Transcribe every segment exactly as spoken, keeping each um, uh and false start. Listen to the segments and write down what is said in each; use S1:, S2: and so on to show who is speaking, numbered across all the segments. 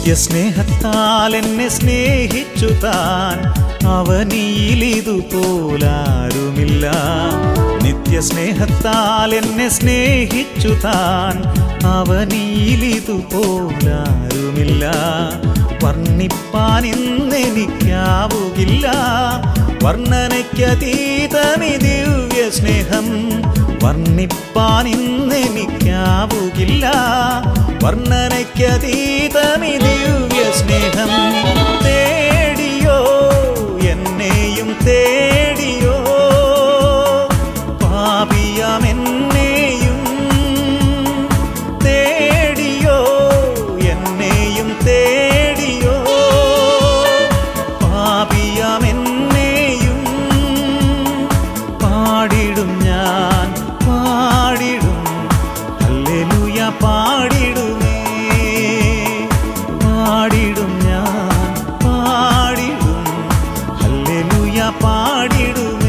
S1: നിത്യസ്നേഹത്താൽ എന്നെ സ്നേഹിച്ചു താൻ, അവനിയിലിതുപോലാരുമില്ല. നിത്യസ്നേഹത്താൽ എന്നെ സ്നേഹിച്ചു താൻ, അവനിയിലിതുപോലാരുമില്ല. വർണ്ണിപ്പാൻ ഇന്നെനിക്കാവുകില്ല, വർണ്ണനയ്ക്കതീതമി ദിവ്യ സ്നേഹം. വർണ്ണിപ്പാൻ ഇന്നെനിക്കാവുകില്ല, വർണ്ണനയ്ക്കതീതമി ദിവ്യ സ്നേഹം. തേടിയോ എന്നെയും തേടിയോ, പാപിയാമെന്നെയും തേടിയോ, എന്നെയും തേടിയോ, പാപിയാമെന്നെയും പാടിടും ഞാൻ, പാടിടും ഹല്ലേലൂയ, പാടിടുമേ, പാടിടും ഞാൻ, പാടിടും ഹല്ലേലൂയ, പാടിടുമേ.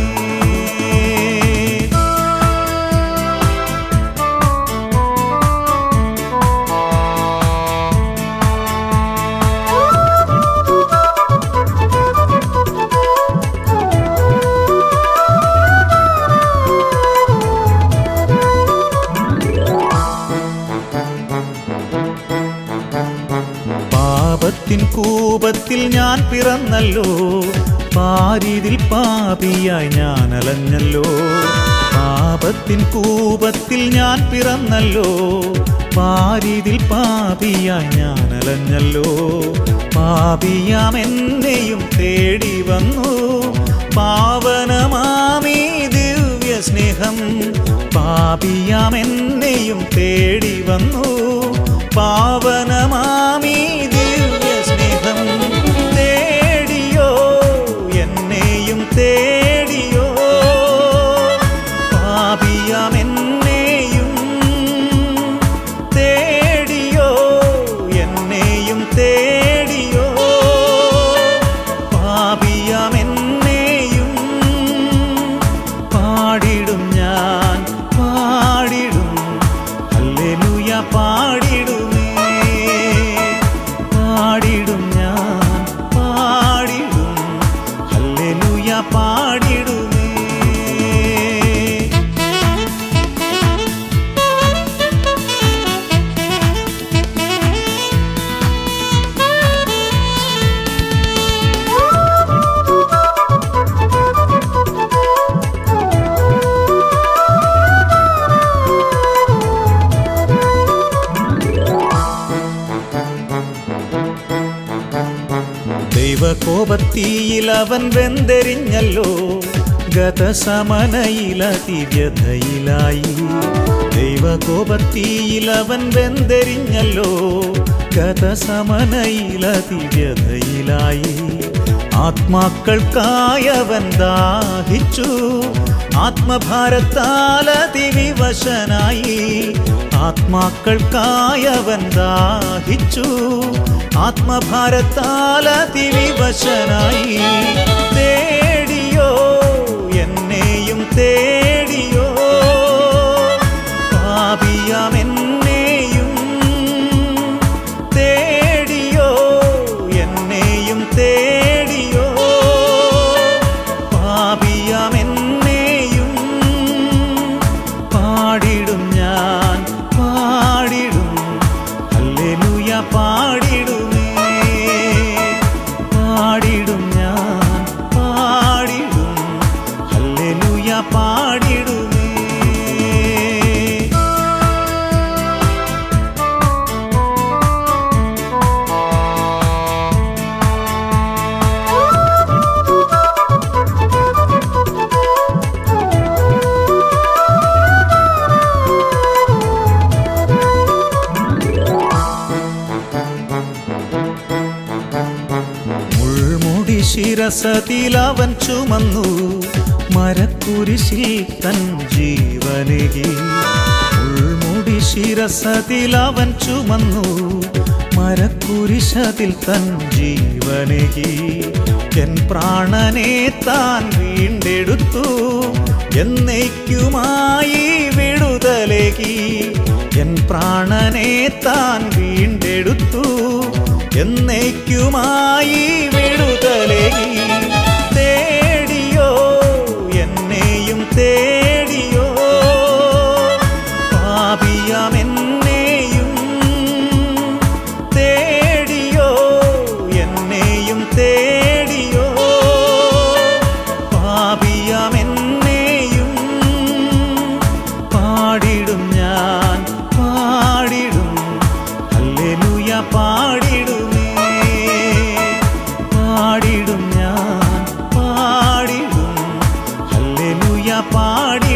S1: പാപത്തിൻ കൂപത്തിൽ ഞാൻ പിറന്നല്ലോ, പാരിതിൽ പാപിയായി ഞാൻ അലഞ്ഞല്ലോ. പാപത്തിൻ കൂപത്തിൽ ഞാൻ പിറന്നല്ലോ, പാരിതിൽ പാപിയായി ഞാൻ അലഞ്ഞല്ലോ. പാപിയാമെന്നെയും തേടി വന്നു, പാവനമാമീ ദിവ്യ സ്നേഹം. പാപിയാമെന്നെയും തേടി വന്നു, പാവനമാമീ ദിവ്യ സ്നേഹം. തേടിയോ എന്നെയും തേടിയോ, പാപിയാമെന്നെയും തേടിയോ, എന്നെയും തേടിയോ, പാപിയാമെന്നെയും പാടിടും ഞാൻ, പാടിടും ഹല്ലേലൂയ, പാടിടുമേ, പാടിടും ഞാൻ, പാടിടും ഹല്ലേലൂയ, പാടിടുമേ. ദൈവകോപത്തീയിൽ അവൻ വെന്തെരിഞ്ഞല്ലോ, ഗതസമനയിലതിവ്യഥയിലായി. ദൈവകോപത്തീയിൽ അവൻ വെന്തെരിഞ്ഞല്ലോ, ഗതസമനയിലതിവ്യഥയിലായി. ആത്മാക്കൾക്കായവൻ ദാഹിച്ചു, ആത്മഭാരത്താൽ അതിവിവശനായി. ആത്മാക്കൾക്കായവൻ ദാഹിച്ചു, ആത്മഭാരത്താൽ അതിവിവശനായി. തേടിയോ എന്നെയും തേടിയോ, പാപിയാമെന്നെയും തേടിയോ, എന്നെയും തേടിയോ, പാപിയാമെന്നെയും പാടിടും ഞാൻ, പാടിടും ഹല്ലേലൂയ, പാടിടുമേ, പാടിടും ഞാൻ, പാടിടും ഹല്ലേലൂയ, പാടിടുമേ. ശിരസത്തിൽ അവൻ ചുമന്നു, മരക്കുരിശിൽ തൻ ജീവനേകി. ഉൾമുടി ശിരസത്തിൽ അവൻ ചുമന്നു, മരക്കുരിശതിൽ തൻ ജീവനേകി. എൻ പ്രാണനെ താൻ വീണ്ടെടുത്തു, എന്നേക്കുമായി വിടുതലേകി. എൻ പ്രാണനെ താൻ വീണ്ടെടുത്തു, എന്നേക്കുമായി വിടുതലേകി. തേടിയോ എന്നെയും തേടിയോ പാപിയാമെന്നെയും തേടിയോ എന്നെയും തേടിയോ പാപിയാമെന്നെയും പാടിടും ഞാൻ പാടിടും ഹല്ലേലൂയ പാടിടുമേ പാടിടും ഞാൻ പാടിടും ഹല്ലേലൂയ പാടി